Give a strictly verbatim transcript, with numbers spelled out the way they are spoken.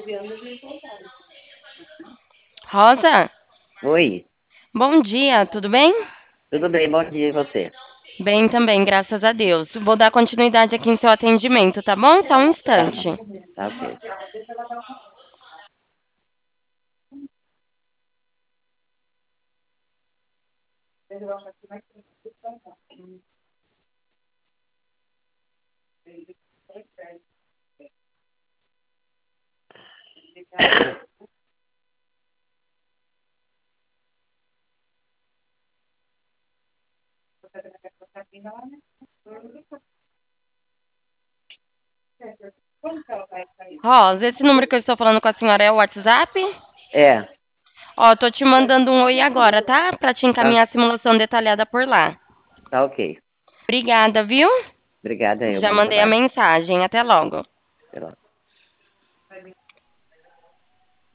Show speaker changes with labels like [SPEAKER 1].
[SPEAKER 1] Rosa,
[SPEAKER 2] Oi,
[SPEAKER 1] bom dia, tudo bem?
[SPEAKER 2] tudo bem? Bom dia, e você?
[SPEAKER 1] Bem também, graças a Deus. Vou dar continuidade aqui em seu atendimento, tá bom? Só um
[SPEAKER 2] Tá,
[SPEAKER 1] instante.
[SPEAKER 2] tá ok.
[SPEAKER 1] Rosa, esse número que eu estou falando com a senhora é o WhatsApp?
[SPEAKER 2] É,
[SPEAKER 1] Ó, tô te mandando um oi agora, tá? Pra te
[SPEAKER 2] tá,
[SPEAKER 1] encaminhar a simulação detalhada por lá.
[SPEAKER 2] tá ok.
[SPEAKER 1] Obrigada, viu?
[SPEAKER 2] Obrigada aí,
[SPEAKER 1] Já
[SPEAKER 2] bom
[SPEAKER 1] mandei a
[SPEAKER 2] trabalho.
[SPEAKER 1] mensagem. Até logo.
[SPEAKER 2] Até logo.